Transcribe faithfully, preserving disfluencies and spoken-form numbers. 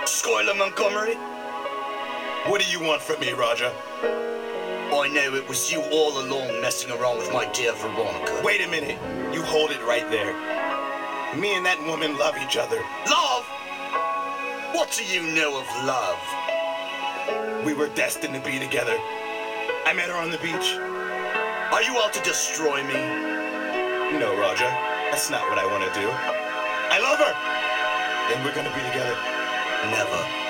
Skylar Montgomery? What do you want from me, Raja? I know it was you all along messing around with my dear Veronica. Wait a minute. You hold it right there. Me and that woman love each other. Love? What do you know of love? We were destined to be together. I met her on the beach. Are you out to destroy me? No, Raja. That's not what I want to do. I love her. And we're gonna be together. Never.